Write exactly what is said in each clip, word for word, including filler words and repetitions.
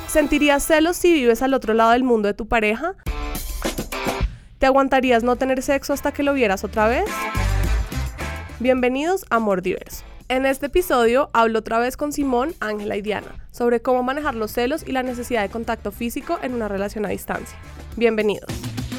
¿Sentirías celos si vives al otro lado del mundo de tu pareja? ¿Te aguantarías no tener sexo hasta que lo vieras otra vez? Bienvenidos a Amor Diverso. En este episodio hablo otra vez con Simón, Ángela y Diana sobre cómo manejar los celos y la necesidad de contacto físico en una relación a distancia. Bienvenidos.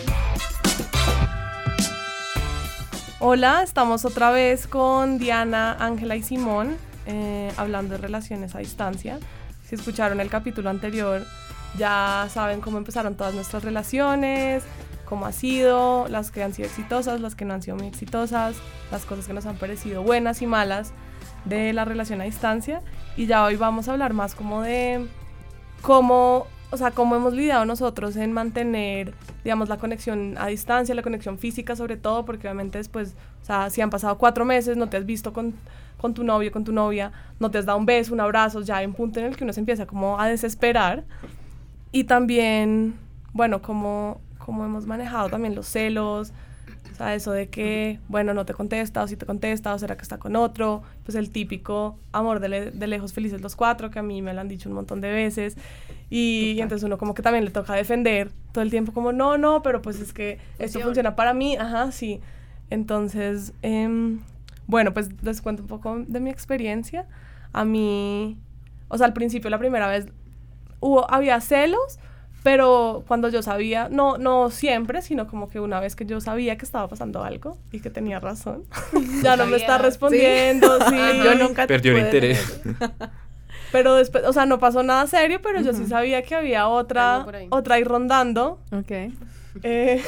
Hola, estamos otra vez con Diana, Ángela y Simón eh, hablando de relaciones a distancia. Si escucharon el capítulo anterior, ya saben cómo empezaron todas nuestras relaciones, cómo ha sido, las que han sido exitosas, las que no han sido muy exitosas, las cosas que nos han parecido buenas y malas de la relación a distancia. Y ya hoy vamos a hablar más como de cómo, o sea, cómo hemos lidiado nosotros en mantener, digamos, la conexión a distancia, la conexión física sobre todo, porque obviamente después, o sea, si han pasado cuatro meses, no te has visto con, con tu novio, con tu novia, no te has dado un beso, un abrazo, ya hay un punto en el que uno se empieza como a desesperar. Y también, bueno, cómo, cómo hemos manejado también los celos, o sea, eso de que, bueno, no te contesta, o si te contesta, o será que está con otro, pues el típico amor de, le- de lejos felices los cuatro, que a mí me lo han dicho un montón de veces, y, y entonces uno como que también le toca defender todo el tiempo, como, no, no, pero pues es que esto funciona para mí, ajá, sí. Entonces, eh, bueno, pues les cuento un poco de mi experiencia. A mí, o sea, al principio, la primera vez, hubo, había celos, pero cuando yo sabía, no, no siempre, sino como que una vez que yo sabía que estaba pasando algo y que tenía razón, ya no me está respondiendo, sí. sí. Yo nunca perdió el interés. Pero después, o sea, no pasó nada serio, pero uh-huh. yo sí sabía que había otra, otra ahí rondando. Ok. Eh,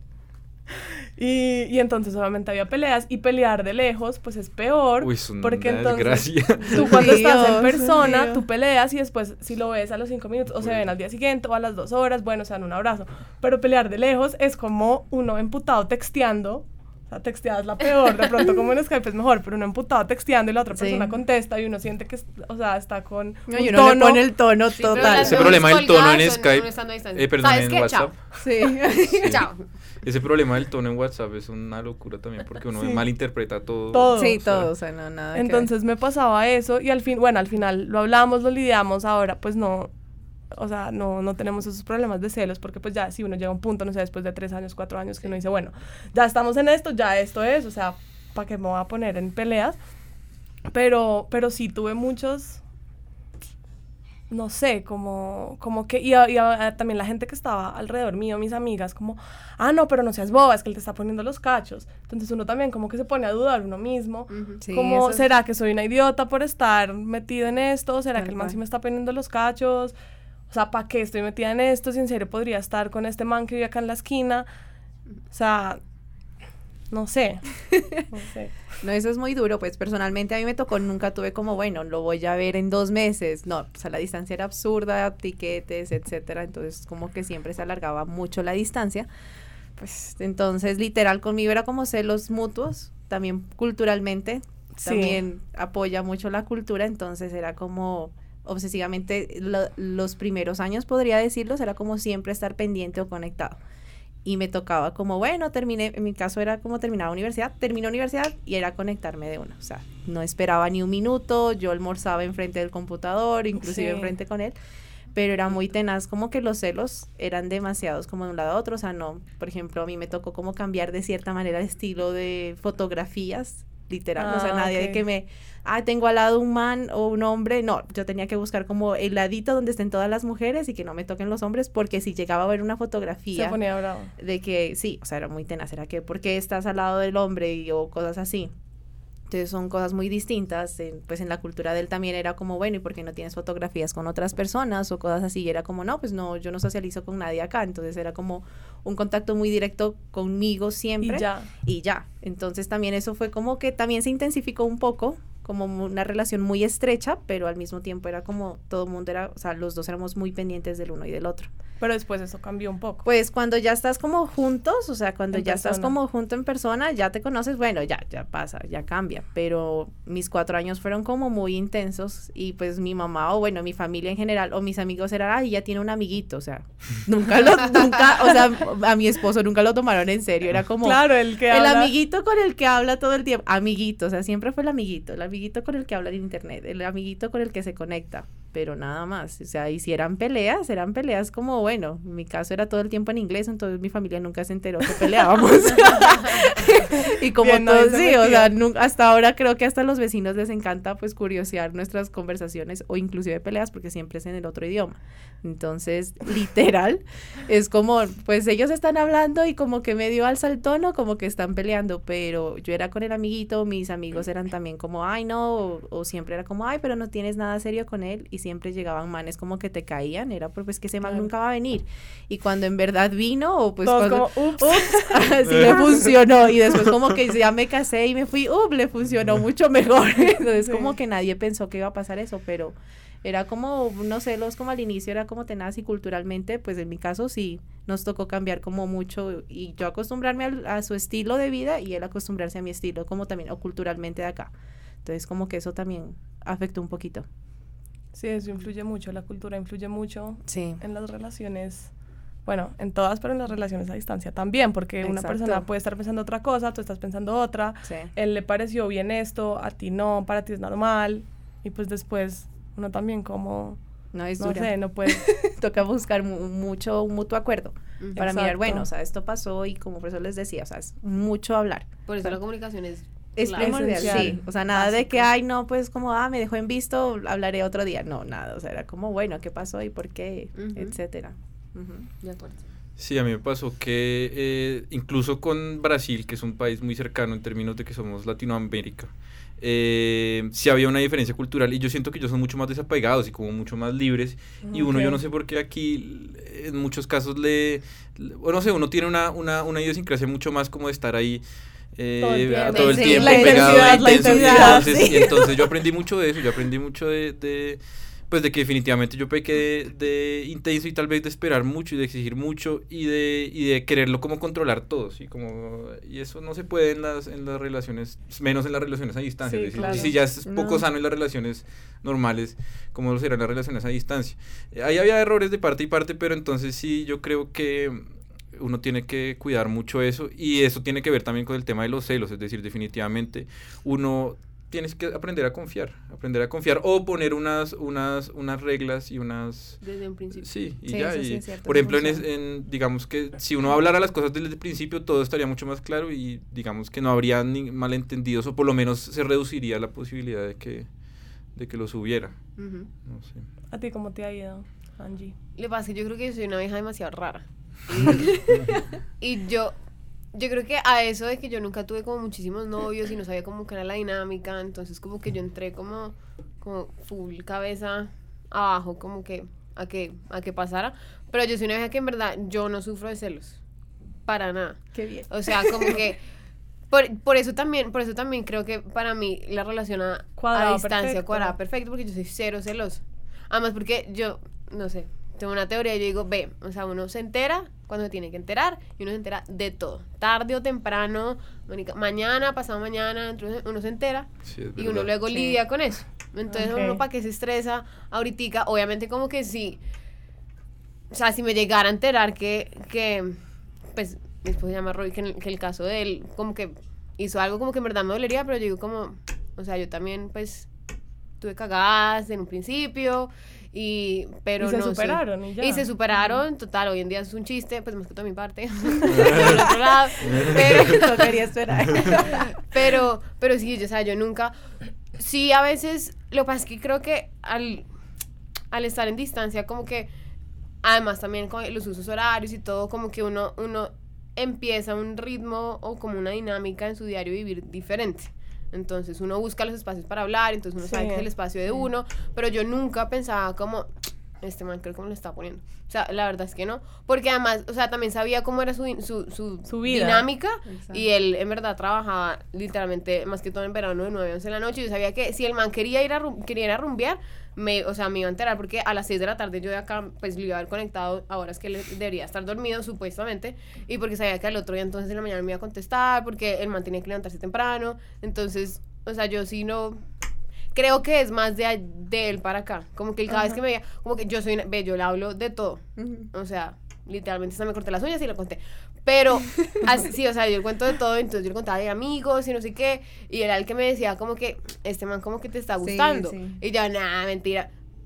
y, y entonces obviamente había peleas, y pelear de lejos, pues es peor. Uy, es una porque entonces desgracia. tú cuando Dios, estás en persona, Dios. tú peleas y después si lo ves a los cinco minutos, o se ven al día siguiente o a las dos horas, bueno, se dan un abrazo. Pero pelear de lejos es como uno emputado texteando. O sea, texteada es la peor, de pronto como en Skype es mejor, pero uno emputado texteando y la otra Sí. persona contesta y uno siente que, o sea, está con No, un y uno tono. le pone el tono Sí, total. Ese problema del tono en Skype, eh, eh, perdón, ¿sabes en qué? WhatsApp. Sí. Sí. Chao. Ese problema del tono en WhatsApp es una locura también porque uno Sí. malinterpreta todo. Todo. Sí, o sea, todo, o sea, no, nada que Entonces me pasaba eso y al fin, bueno, al final lo hablamos, lo lidiamos, ahora pues no, o sea, no, no tenemos esos problemas de celos porque pues ya si uno llega a un punto, no sé, después de tres años, cuatro años que uno dice, bueno, ya estamos en esto, ya esto es, o sea, ¿para qué me voy a poner en peleas? Pero, pero sí tuve muchos, no sé, como, como que, y, y, y también la gente que estaba alrededor mío, mis amigas, como, ah, no, pero no seas boba, es que él te está poniendo los cachos. Entonces uno también como que se pone a dudar uno mismo, Uh-huh. Sí, como, eso es- ¿será que soy una idiota por estar metido en esto? ¿Será Tal que el man cual. sí me está poniendo los cachos? O sea, ¿para qué estoy metida en esto? Si en serio podría estar con este man que vive acá en la esquina. O sea, no sé, no sé. No, eso es muy duro, pues personalmente a mí me tocó, nunca tuve como, bueno, lo voy a ver en dos meses. No, o sea, la distancia era absurda, tiquetes, etcétera, entonces como que siempre se alargaba mucho la distancia. Pues entonces literal conmigo era como celos mutuos, también culturalmente, Sí. también apoya mucho la cultura, entonces era como obsesivamente lo- los primeros años, podría decirlos, era como siempre estar pendiente o conectado. Y me tocaba como, bueno, terminé, en mi caso era como terminaba universidad, terminé universidad y era conectarme de una, o sea, no esperaba ni un minuto, yo almorzaba enfrente del computador, inclusive Sí. enfrente con él, pero era muy tenaz, como que los celos eran demasiados como de un lado a otro, o sea, no, por ejemplo, a mí me tocó como cambiar de cierta manera el estilo de fotografías, literal, o sea, Ah, nadie ok. de que me, ah, tengo al lado un man o un hombre, no, yo tenía que buscar como el ladito donde estén todas las mujeres y que no me toquen los hombres, porque si llegaba a ver una Se fotografía ponía bravo. de que, sí, o sea, era muy tenaz, era que, ¿por qué estás al lado del hombre? Y, o cosas así. Entonces son cosas muy distintas, en, pues en la cultura de él también era como, bueno, ¿y por qué no tienes fotografías con otras personas? O cosas así, y era como, no, pues no, yo no socializo con nadie acá, entonces era como un contacto muy directo conmigo siempre. Y ya. Y ya, entonces también eso fue como que también se intensificó un poco, como una relación muy estrecha, pero al mismo tiempo era como, todo el mundo era, o sea, los dos éramos muy pendientes del uno y del otro. Pero después eso cambió un poco. Pues cuando ya estás como juntos, o sea, cuando En ya estás persona. como junto en persona, ya te conoces, bueno, ya, ya pasa, ya cambia, pero mis cuatro años fueron como muy intensos y pues mi mamá o bueno, mi familia en general o mis amigos eran, ay, ya tiene un amiguito, o sea, nunca lo, nunca, o sea, a mi esposo nunca lo tomaron en serio, era como Claro, el que el habla- amiguito con el que habla todo el tiempo, amiguito, o sea, siempre fue el amiguito, el amiguito con el que habla en internet, el amiguito con el que se conecta. pero nada más, o sea, y si eran peleas, eran peleas como, bueno, en mi caso era todo el tiempo en inglés, entonces mi familia nunca se enteró que peleábamos. Y como Bien, todos, nadie se sí, o sea, metía. nu- hasta ahora creo que hasta a los vecinos les encanta, pues, curiosear nuestras conversaciones o inclusive peleas, porque siempre es en el otro idioma. Entonces, literal, es como, pues, ellos están hablando y como que medio alza el tono, como que están peleando, pero yo era con el amiguito, mis amigos eran también como, ay, no, o, o siempre era como, ay, pero no tienes nada serio con él, y siempre llegaban manes como que te caían, era pues, pues que ese man Claro. nunca va a venir, y cuando en verdad vino, o pues Todos cuando, como, ups. así le funcionó, y después como que ya me casé y me fui, up, le funcionó mucho mejor, entonces Sí. como que nadie pensó que iba a pasar eso, pero era como, no sé, los como al inicio era como tenaz, y culturalmente, pues en mi caso sí nos tocó cambiar como mucho, y yo acostumbrarme al- a, su estilo de vida y él acostumbrarse a mi estilo, como también, o culturalmente de acá. Entonces como que eso también afectó un poquito. Sí, eso influye mucho, la cultura influye mucho Sí. en las relaciones, bueno, en todas, pero en las relaciones a distancia también, porque una Exacto. persona puede estar pensando otra cosa, tú estás pensando otra, Sí. él le pareció bien esto, a ti no, para ti es normal, y pues después uno también como, No es no dura. sé, no puede, Toca buscar mu- mucho un mutuo acuerdo Ujú. para mirar, Exacto. bueno, o sea, esto pasó y como por eso les decía, o sea, es mucho hablar. Por eso la comunicación es Es clave. primordial, Esencial. sí. O sea, nada de Básico. que, ay, no, pues como, ah, me dejó en visto, hablaré otro día. No, nada. O sea, era como, bueno, ¿qué pasó y por qué? Ujú. Etcétera. Ujú. De acuerdo. Sí, a mí me pasó que eh, incluso con Brasil, que es un país muy cercano en términos de que somos Latinoamérica, eh, sí había una diferencia cultural y yo siento que ellos son mucho más desapegados y como mucho más libres y uno, Ok. yo no sé por qué aquí en muchos casos le, le- o no sé, uno tiene una, una, una idiosincrasia mucho más como de estar ahí eh, Todo el a tiempo. todo el Sí, tiempo la pegado, intensidad, la intenso, y intensidad, entonces, sí. y entonces yo aprendí mucho de eso, yo aprendí mucho de, de pues de que definitivamente yo pequé de, de intenso y tal vez de esperar mucho y de exigir mucho y de, y de quererlo como controlar todo, ¿sí? Como, y eso no se puede en las, en las relaciones, menos en las relaciones a distancia. Sí, es decir, claro. si ya es poco No. sano en las relaciones normales, como lo serán las relaciones a distancia. Eh, ahí había errores de parte y parte, pero entonces sí, yo creo que uno tiene que cuidar mucho eso y eso tiene que ver también con el tema de los celos, es decir, definitivamente uno tienes que aprender a confiar, aprender a confiar o poner unas unas unas reglas y unas Desde un principio. sí, y Sí, ya eso sí y, es cierto, por sí ejemplo en, es- funciona. en digamos que si uno hablara las cosas desde el principio todo estaría mucho más claro y digamos que no habría ni malentendidos o por lo menos se reduciría la posibilidad de que de que los hubiera, Ujú. no sé. ¿A ti cómo te ha ido, Angie? Lo que pasa es que yo creo que yo soy una vieja demasiado rara. Y, y yo, yo creo que a eso de que yo nunca tuve como muchísimos novios y no sabía cómo que era la dinámica, entonces como que yo entré como, como full cabeza abajo, como que a que, a que pasara. Pero yo soy una vieja que en verdad yo no sufro de celos. Para nada. Qué bien. O sea, como que por, por eso también, por eso también creo que para mí la relación a, Cuadrado a distancia perfecto. cuadrada perfecto, porque yo soy cero celoso. Además porque yo, no sé, tengo una teoría, yo digo, ve, o sea, uno se entera cuando se tiene que enterar y uno se entera de todo, tarde o temprano, marica, mañana, pasado mañana, entonces uno se entera Sí, es y uno verdad. luego Sí. lidia con eso. Entonces Ok. uno para qué se estresa ahorita, obviamente como que sí, o sea, si me llegara a enterar que, que pues, mi esposo se llama Roy, que, en el, que el caso de él, como que hizo algo como que en verdad me dolería, pero yo digo como, o sea, yo también, pues, tuve cagadas en un principio, y, pero Y se no sé. superaron y ya. Y se superaron, total, hoy en día es un chiste, pues más que todo mi parte, del otro lado, pero... No quería esperar. Pero, pero sí, yo, o sea, yo nunca, sí, a veces, lo que pasa es que creo que al, al estar en distancia, como que, además también con los usos horarios y todo, como que uno, uno empieza un ritmo o como una dinámica en su diario vivir diferente. Entonces uno busca los espacios para hablar, entonces uno Sí. sabe que es el espacio de uno, pero yo nunca pensaba como, este man creo que me lo está poniendo. O sea, la verdad es que no, porque además, o sea, también sabía cómo era su, su, su, Su vida. dinámica, Exacto. y él en verdad trabajaba literalmente más que todo en verano de nueve a once de la noche, y yo sabía que si el man quería ir a, rum- quería ir a rumbear, me, o sea, me iba a enterar, porque a las seis de la tarde yo de acá, pues lo iba a haber conectado a horas que él debería estar dormido, supuestamente, y porque sabía que al otro día entonces en la mañana me iba a contestar, porque el man tenía que levantarse temprano, entonces, o sea, yo sí no... Creo que es más de, a- de él para acá. Como que él cada vez que me veía, como que yo soy una, ve, yo le hablo de todo. Ujú. O sea, literalmente hasta me corté las uñas y lo conté. Pero, así, sí, o sea, yo le cuento de todo, entonces yo le contaba de amigos y no sé qué. Y era el que me decía como que, este man como que te está Sí, gustando. sí. Y yo, nada, mentira.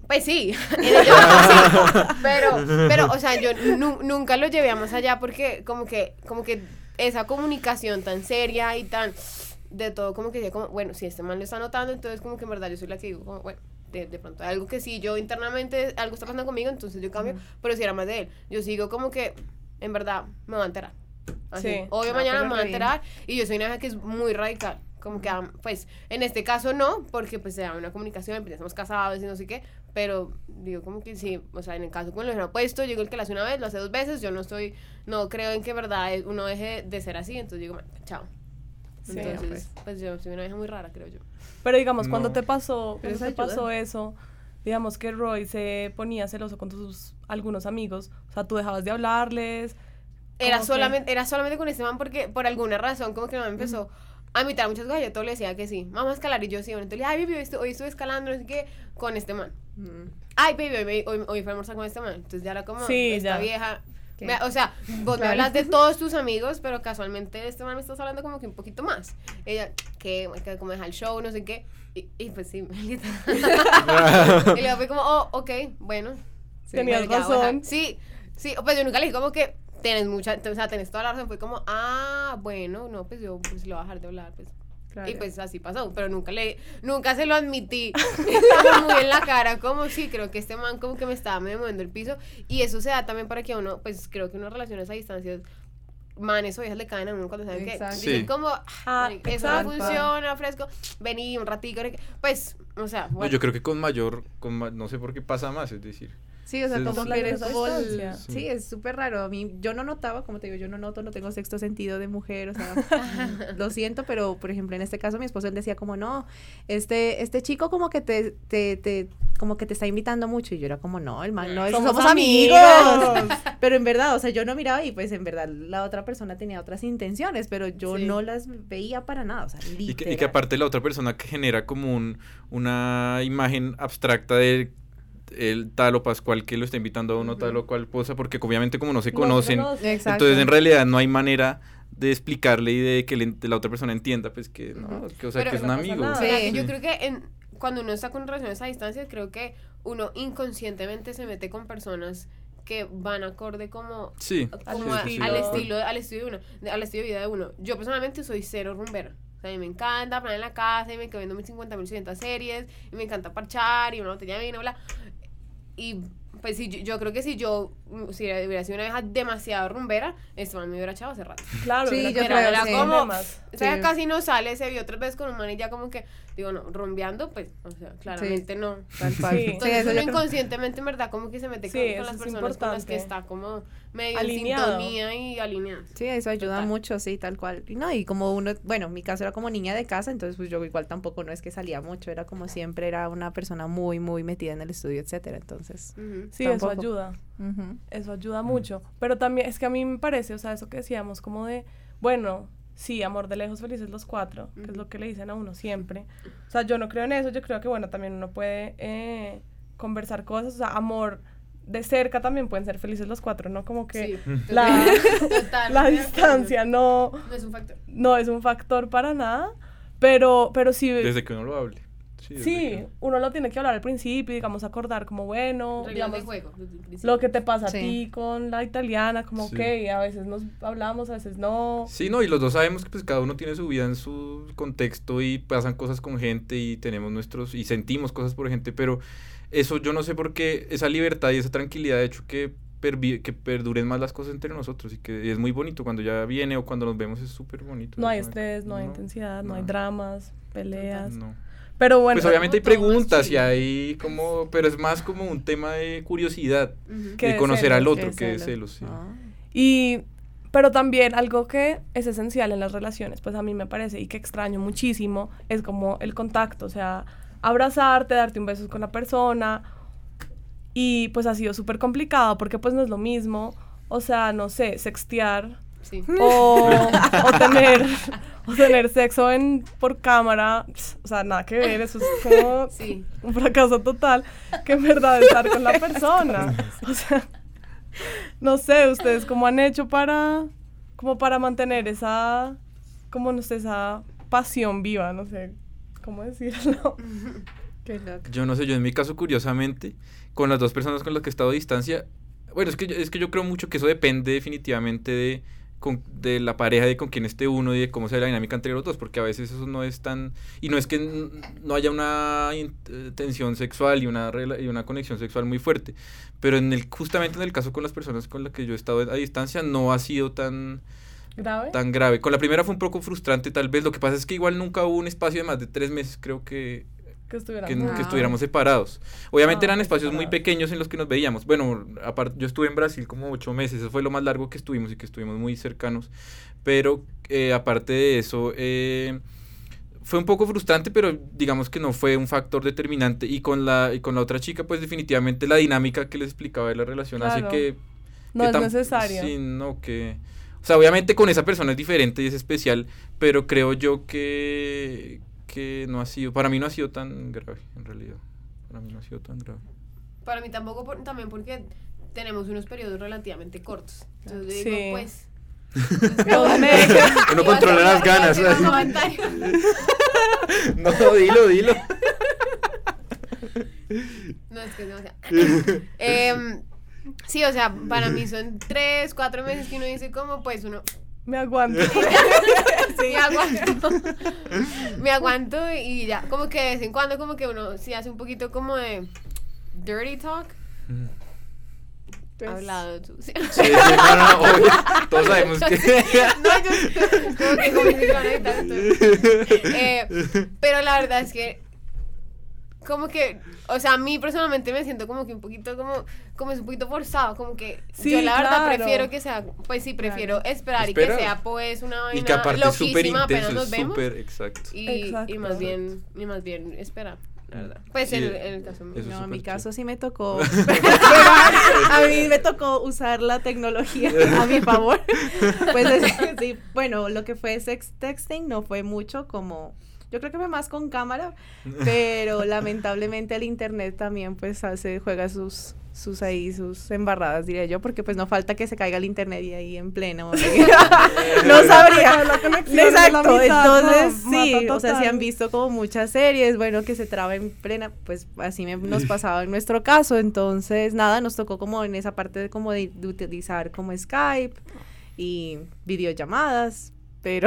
Pues sí, en el llamado sí, pero, pero, o sea, yo nu- nunca lo llevé a más allá porque como que, como que esa comunicación tan seria y tan de todo, como que decía como, bueno, si este man lo está notando, entonces como que en verdad yo soy la que digo como, bueno, de, de pronto algo que sí, yo internamente, algo está pasando conmigo, entonces yo cambio, uh-huh. pero si era más de él, yo sigo como que, en verdad, me va a enterar. Así, sí. Obvio ah, mañana me va a enterar y yo soy una hija que es muy radical. Como que, pues, en este caso no, porque pues se da una comunicación, pues ya estamos casados y no sé qué, pero digo como que sí, o sea, en el caso con lo opuesto, yo digo el que lo hace una vez, lo hace dos veces, yo no estoy, no creo en que en verdad uno deje de ser así, entonces digo, chao. Sí, entonces, pues. pues yo soy una vieja muy rara, creo yo. Pero digamos, no. cuando te pasó, Pero cuando te pasó eso, digamos que Roy se ponía celoso con tus algunos amigos, o sea, tú dejabas de hablarles. Era solamente, que... era solamente con este man porque por alguna razón como que no me empezó... Uh-huh. A invitar muchas cosas, yo todo le decía que sí, vamos a escalar, y yo sí, bueno, entonces, ay, baby, hoy estoy, hoy estoy escalando, no sé qué, con este man. Mm. Ay, baby, hoy, hoy, hoy fui a almorzar con este man, entonces ya era como, sí, esta ya. vieja, me, o sea, vos claro. me hablas de todos tus amigos, pero casualmente este man me estás hablando como que un poquito más. Ella, que, que como deja el show, no sé qué, y, y pues sí, y luego fue como, oh, ok, bueno. Sí, tenías bueno, razón. Ya, sí, sí, pues yo nunca le dije como que, tienes mucha, o sea, tenés toda la razón, fue como, ah, bueno, no, pues yo pues lo voy a dejar de hablar, pues. Claro. Y pues así pasó, pero nunca le, nunca se lo admití, como muy en la cara, como sí, creo que este man como que me estaba medio moviendo el piso, y eso se da también para que uno, pues creo que unas relaciones a distancia, manes o viejas le caen a uno cuando saben exacto. que dicen sí. como, ah, eso exacto. no funciona, fresco, vení un ratito, pues, o sea, bueno. No, yo creo que con mayor, con ma- no sé por qué pasa más, es decir. Sí, o sea, es, como que es como el, sí. sí, es súper raro. A mí, yo no notaba, como te digo, yo no noto, no tengo sexto sentido de mujer, o sea, lo siento, pero, por ejemplo, en este caso, mi esposo, él decía como, no, este, este chico como que te, te, te, como que te está invitando mucho, y yo era como, no, el man, no, somos, somos amigos. amigos. Pero en verdad, o sea, yo no miraba y, pues, en verdad, la otra persona tenía otras intenciones, pero yo sí. no las veía para nada, o sea, literal. Y que, y que aparte la otra persona que genera como un, una imagen abstracta de el tal o Pascual que lo está invitando a uno, uh-huh. tal o cual cosa, porque obviamente como no se conocen, no, entonces en realidad no hay manera de explicarle y de que le, la otra persona entienda, pues que no, uh-huh. que, o sea, pero que es un amigo. Sí. Sí. Yo creo que en, cuando uno está con relaciones a distancia, creo que uno inconscientemente se mete con personas que van acorde como, sí. como al, a, estilo. al estilo al estilo de uno, de, al estilo de vida de uno. Yo personalmente soy cero rumbera. O sea, a mí me encanta poner en la casa y me quedo viendo mis cincuenta mil seiscientas series y me encanta parchar y una botella de vino, bla. Y pues si yo, yo creo que si yo si hubiera sido una vieja demasiado rumbera, este man me hubiera echado hace rato. Claro, sí, yo era, creo era sí. como, o sea, sí. casi no sale, se vio tres veces con un man y ya como que, digo, no, rumbeando, pues, o sea, claramente sí. no. Tal cual. Sí. Entonces sí, uno inconscientemente, en verdad, como que se mete sí, con, con las es personas importante. con las que está como medio alineado. en sintonía y alineado. Sí, eso ayuda Total. mucho, sí, tal cual. Y no, y como uno, bueno, mi caso era como niña de casa, entonces pues yo igual tampoco no es que salía mucho, era como siempre, era una persona muy, muy metida en el estudio, etcétera, entonces. Uh-huh. Sí, tampoco. eso ayuda. Uh-huh. Eso ayuda mucho, pero también es que a mí me parece, o sea, eso que decíamos como de, bueno, sí, amor de lejos, felices los cuatro, uh-huh. que es lo que le dicen a uno siempre. O sea, yo no creo en eso, yo creo que, bueno, también uno puede eh, conversar cosas, o sea, amor de cerca también pueden ser felices los cuatro, ¿no? Como que sí, la, total, la distancia no, no es un factor. No es un factor para nada, pero, pero sí... Desde que uno lo hable. Sí, sí que... uno lo tiene que hablar al principio, digamos, acordar como, bueno, digamos, de juego, lo que te pasa sí. a ti con la italiana, como, sí. ok, a veces nos hablamos, a veces no. Sí, no, y los dos sabemos que pues cada uno tiene su vida en su contexto y pasan cosas con gente y tenemos nuestros, y sentimos cosas por gente, pero eso yo no sé por qué, esa libertad y esa tranquilidad ha hecho que, pervi- que perduren más las cosas entre nosotros y que es muy bonito cuando ya viene o cuando nos vemos, es súper bonito. No hay estrés, no hay intensidad, no, no hay dramas, peleas. No. Pero bueno, pues obviamente hay preguntas y hay como, pero es más como un tema de curiosidad, uh-huh. de conocer celos, al otro que de celos, sí. Ah. Y, pero también algo que es esencial en las relaciones, pues a mí me parece y que extraño muchísimo, es como el contacto, o sea, abrazarte, darte un beso con la persona, y pues ha sido súper complicado porque pues no es lo mismo, o sea, no sé, sextear, sí. o, o tener... o tener sexo en por cámara, o sea, nada que ver, eso es como sí. un fracaso total, que en verdad estar con la persona, o sea, no sé, ustedes cómo han hecho para, como para mantener esa, como no sé, esa pasión viva, no sé, cómo decirlo. Qué loco. Yo no sé, yo en mi caso, curiosamente, con las dos personas con las que he estado a distancia, bueno, es que yo, es que yo creo mucho que eso depende definitivamente de, con, de la pareja, de con quién esté uno y de cómo sea la dinámica entre los dos, porque a veces eso no es tan... Y no es que n- no haya una in- eh, tensión sexual y una, rela- y una conexión sexual muy fuerte, pero en el justamente en el caso con las personas con las que yo he estado a distancia no ha sido tan... ¿Grave? tan grave. Con la primera fue un poco frustrante tal vez, lo que pasa es que igual nunca hubo un espacio de más de tres meses, creo que... Que estuvieran Que, juntos. que estuviéramos separados. Obviamente Ah, eran espacios muy separados. pequeños en los que nos veíamos. Bueno, aparte, yo estuve en Brasil como ocho meses, eso fue lo más largo que estuvimos y que estuvimos muy cercanos. Pero eh, aparte de eso, eh, fue un poco frustrante, pero digamos que no fue un factor determinante. Y con la, y con la otra chica, pues definitivamente la dinámica que les explicaba de la relación Claro. hace que... No que es tam- necesario. Sí, no, que... O sea, obviamente con esa persona es diferente y es especial, pero creo yo que, que no ha sido, para mí no ha sido tan grave, en realidad. Para mí no ha sido tan grave. Para mí tampoco, por- también porque tenemos unos periodos relativamente cortos. Entonces yo digo, Sí. pues... Dos meses. Uno Iba a controla hacer- las iba a ganas. hacer un comentario. No, dilo, dilo. No, es que es demasiado. Em, sí, o sea, para mí son tres, cuatro meses que uno dice como, pues uno... Me aguanto. Me aguanto. Me aguanto y ya. Como que de vez en cuando como que uno sí hace un poquito como de dirty talk. Pues, Hablado tú. Sí. Sí, sí, no, no, no, obvio, todos sabemos que... No, yo como que como que se van a editar esto. Eh, pero la verdad es que como que, o sea, a mí personalmente me siento como que un poquito como, como es un poquito forzado, como que Sí, yo la verdad claro. prefiero que sea, pues sí, prefiero Claro. esperar y Esperar. que sea pues una vaina Y que aparte es súper loquísima apenas intenso, nos es vemos súper, exacto. y, Exacto. y más bien, y más bien esperar, la verdad. Pues Sí, en, el- en el caso mío. eso es No, en súper mi caso chévere. sí me tocó. A mí me tocó usar la tecnología a mi favor. Pues es- sí, bueno, lo que fue sex texting no fue mucho como. Yo creo que fue más con cámara, pero lamentablemente el internet también pues hace, juega sus, sus ahí, sus embarradas, diría yo, porque pues no falta que se caiga el internet y ahí en pleno. No sabría. La conexión de la Exacto, mitad, entonces no, sí, mata o sea, si total. han visto como muchas series, bueno, que se traba en plena, pues así me- nos pasaba en nuestro caso, entonces nada, nos tocó como en esa parte de como de, de utilizar como Skype y videollamadas, pero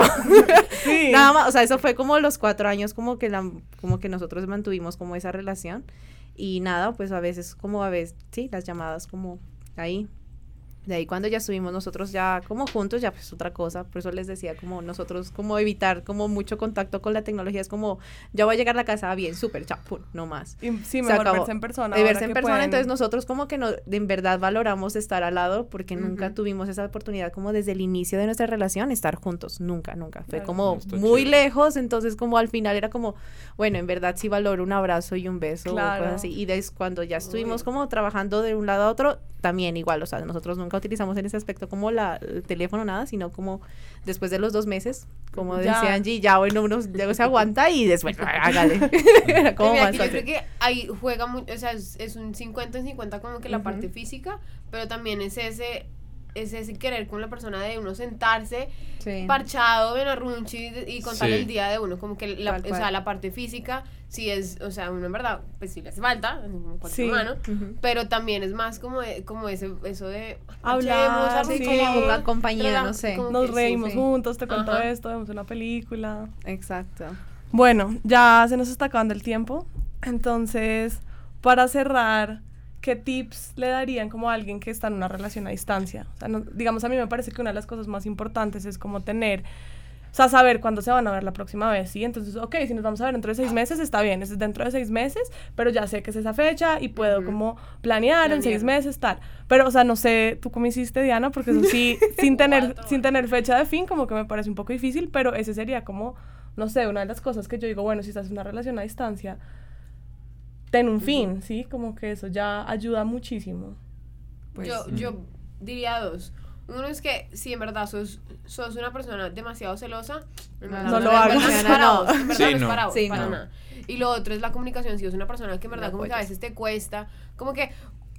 Sí. nada más, o sea, eso fue como los cuatro años como que la, como que nosotros mantuvimos como esa relación y nada, pues a veces como a veces, sí, las llamadas como ahí. De ahí cuando ya estuvimos nosotros ya como juntos, ya pues otra cosa, por eso les decía como nosotros como evitar como mucho contacto con la tecnología, es como ya voy a llegar a la casa, bien, súper, chao, pum, no más. Y sí, Se mejor acabó. verse en persona. De ahora verse en que persona, pueden. entonces nosotros como que no, de en verdad valoramos estar al lado porque nunca Ujú. tuvimos esa oportunidad como desde el inicio de nuestra relación estar juntos, nunca, nunca. Fue Claro. como Está muy chévere. lejos, entonces como al final era como, bueno, en verdad sí valoro un abrazo y un beso Claro. o cosas así. Y des, cuando ya estuvimos Uy. como trabajando de un lado a otro, también igual, o sea, nosotros nunca utilizamos en ese aspecto como la, el teléfono, nada, sino como después de los dos meses, como Ya. decía Angie, ya bueno, uno luego se aguanta y después, hágale. Era como Mira, más que yo fácil. creo que ahí juega mucho, o sea, es, es un cincuenta en cincuenta como que la Ujú. parte física, pero también es ese, es ese querer con la persona de uno sentarse Sí. parchado en arrunchi y, y contarle Sí. el día de uno, como que la, Tal o sea, cual. la parte física sí es, o sea, uno en verdad, pues sí le hace falta, como cualquier Sí. humano, Ujú. pero también es más como, de- como ese, eso de Hablar, parchemos, sí, arrunchemos, como una compañía, relaja- no sé. como Nos que sí, reímos sí. juntos, te cuento Ajá. esto, vemos una película. Exacto. Bueno, ya se nos está acabando el tiempo. Entonces, para cerrar, ¿qué tips le darían como a alguien que está en una relación a distancia? O sea, no- digamos, a mí me parece que una de las cosas más importantes es como tener, o sea, saber cuándo se van a ver la próxima vez, ¿sí? Entonces, ok, si nos vamos a ver dentro de seis meses, está bien, es dentro de seis meses, pero ya sé que es esa fecha y puedo Ujú. como planear en seis Planear. meses, tal. Pero, o sea, no sé, tú cómo hiciste, Diana, porque eso sí, sin tener, Cuatro sin tener fecha de fin, como que me parece un poco difícil, pero ese sería como, no sé, una de las cosas que yo digo, bueno, si estás en una relación a distancia, ten un fin, ¿sí? Como que eso ya ayuda muchísimo. Pues, yo, mm. yo diría dos. Uno es que si en verdad sos, sos una persona demasiado celosa, en verdad No lo en hagas. verdad No es No, para no. vos, en verdad Sí, no es no. para vos, Sí, para no. nada. Y lo otro es la comunicación. Si es una persona que en verdad No como que a apoyas. veces te cuesta, como que,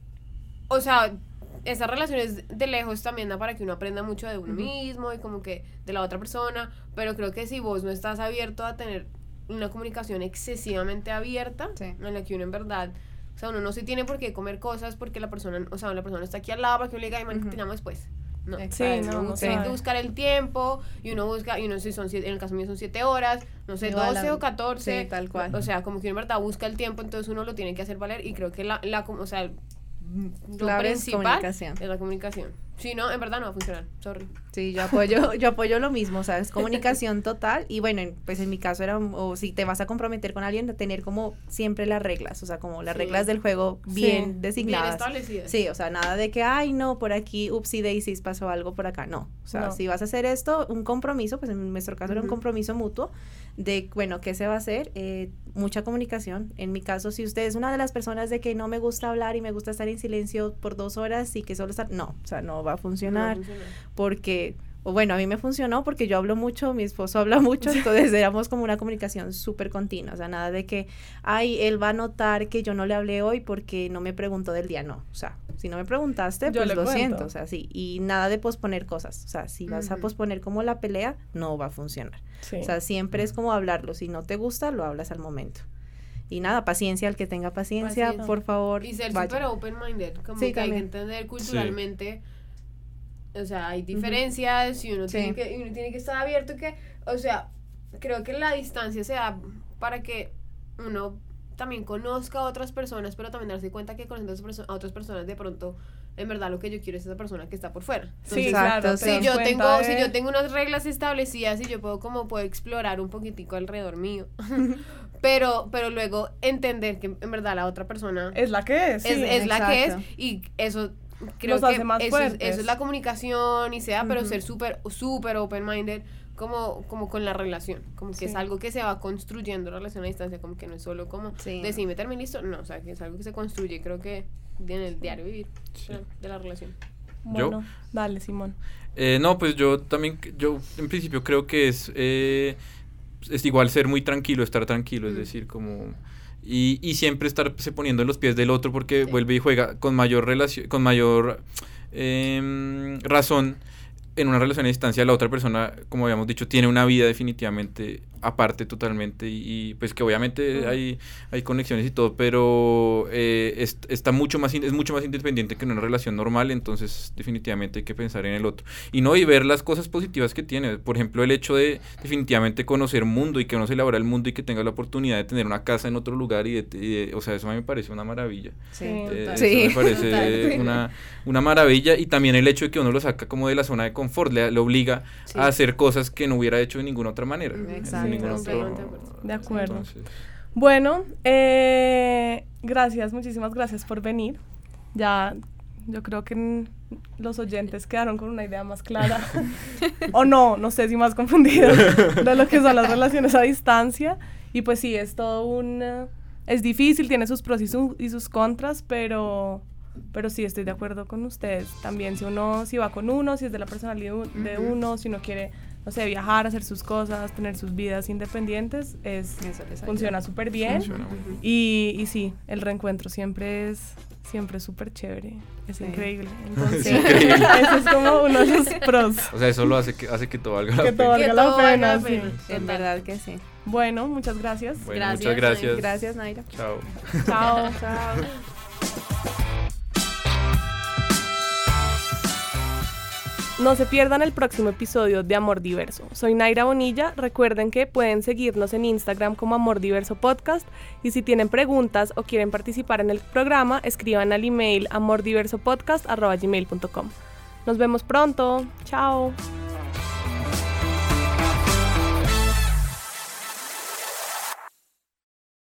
o sea, esas relaciones de lejos también da para que uno aprenda mucho de uno Ujú. mismo y como que de la otra persona, pero creo que si vos no estás abierto a tener una comunicación excesivamente abierta, Sí. en la que uno en verdad, o sea, uno no se tiene por qué comer cosas porque la persona, o sea, la persona está aquí al lado para que uno le diga, ay, man, Ujú. te llamo después. No, Exacto. Sí, no, no tiene sabe. que buscar el tiempo y uno busca, y uno si son siete, en el caso mío son siete horas, no sé, Igual doce a- o catorce. sí, tal cual. O sea, como que uno en verdad busca el tiempo, entonces uno lo tiene que hacer valer y creo que la, la o sea, lo Clave es principal comunicación. es la comunicación. Si no, en verdad no va a funcionar. Sorry. Sí, yo apoyo, yo apoyo lo mismo, o sea, es comunicación total y bueno, en- pues en mi caso era, o si te vas a comprometer con alguien, tener como siempre las reglas, o sea, como las Sí. reglas del juego Sí. bien Bien designadas. establecidas. Sí, o sea, nada de que, ay, no, por aquí, upsy daisies, pasó algo por acá, no. O sea, No. si vas a hacer esto, un compromiso, pues en nuestro caso era un Ujú. compromiso mutuo de, bueno, ¿qué se va a hacer? Eh, mucha comunicación. En mi caso, si usted es una de las personas de que no me gusta hablar y me gusta estar en silencio por dos horas y que solo estar, no, o sea, no va a No va a funcionar funcionar. porque, o bueno, a mí me funcionó porque yo hablo mucho, mi esposo habla mucho, entonces éramos como una comunicación súper continua, o sea, nada de que, ay, él va a notar que yo no le hablé hoy porque no me preguntó del día, no, o sea, si no me preguntaste, Yo pues le lo cuento. siento, o sea, sí, y nada de posponer cosas, o sea, si vas a Ujú. posponer como la pelea, no va a funcionar, Sí. o sea, siempre es como hablarlo, si no te gusta, lo hablas al momento. Y nada, paciencia, el que tenga paciencia, Paciencia. por favor, Y ser vaya. súper open-minded, como Sí, que hay que también. entender culturalmente, o sea, hay Ujú. diferencias y uno, Sí. tiene que, y uno tiene que estar abierto que, o sea, creo que la distancia se da para que uno también conozca a otras personas, pero también darse cuenta que conociendo a otras perso- a otras personas de pronto, en verdad lo que yo quiero es esa persona que está por fuera. Sí, Exacto, claro. sí. te Si das yo cuenta tengo, de- si yo tengo unas reglas establecidas y yo puedo como puedo explorar un poquitico alrededor mío, pero, pero luego entender que en verdad la otra persona Es la que es. es, sí. es la que es exacto. y eso creo Nos que hace más eso, es, fuertes. eso es la comunicación y sea, pero Ujú. ser súper súper open-minded como, como con la relación, como que Sí. es algo que se va construyendo la relación a distancia, como que no es solo como Sí. decime termine listo, no, o sea, que es algo que se construye, creo que en el diario vivir Sí. de, de la relación. Bueno, dale, Simón. Eh, no, pues yo también, yo en principio creo que es, eh, es igual ser muy tranquilo, estar tranquilo, es Mm. decir, como... Y, y siempre estarse poniendo en los pies del otro porque Sí. vuelve y juega con mayor relación, con mayor em, razón en una relación a distancia. La otra persona, como habíamos dicho, tiene una vida definitivamente aparte totalmente y, y, pues que obviamente Mm. hay, hay conexiones y todo, pero eh, es, está mucho más in- es mucho más independiente que en una relación normal, entonces definitivamente hay que pensar en el otro y no y ver las cosas positivas que tiene. Por ejemplo, el hecho de definitivamente conocer mundo y que uno se elabora el mundo y que tenga la oportunidad de tener una casa en otro lugar y, de, y de- o sea, eso a mí me parece una maravilla. Sí. Eh, Total. eso Sí. me parece Total, sí. una, una maravilla y también el hecho de que uno lo saca como de la zona de confort, le, le obliga Sí. a hacer cosas que no hubiera hecho de ninguna otra manera. Ujú. de Exacto. ningún Sí, otro- completamente de acuerdo. De acuerdo. Entonces, Bueno, eh, gracias, muchísimas gracias por venir. Ya, yo creo que mm, los oyentes quedaron con una idea más clara. O no, no sé si más confundidos de lo que son las relaciones a distancia. Y pues sí, es todo un... eh, es difícil, tiene sus pros y, su- y sus contras, pero... Pero sí, estoy de acuerdo con ustedes. También si uno, si va con uno, si es de la personalidad de un- de Ujú. uno, si uno quiere, no sé, viajar, hacer sus cosas, tener sus vidas independientes, es, Eso les ayuda. funciona súper bien. funciona muy bien. Y, y sí, el reencuentro siempre es siempre súper chévere, es Sí. increíble. Entonces, Es increíble. ese es como uno de los pros. O sea, eso lo hace que, hace que todo valga la Que pena. todo valga Que la todo valga pena, la sí. pena. En Total. verdad que sí. Bueno, muchas gracias. Bueno, Gracias, muchas gracias. Gracias, Naira. Chao. Chao. Chao. No se pierdan el próximo episodio de Amor Diverso. Soy Naira Bonilla. Recuerden que pueden seguirnos en Instagram como Amor Diverso Podcast. Y si tienen preguntas o quieren participar en el programa, escriban al email amordiversopodcast arroba gmail punto com. Nos vemos pronto. Chao.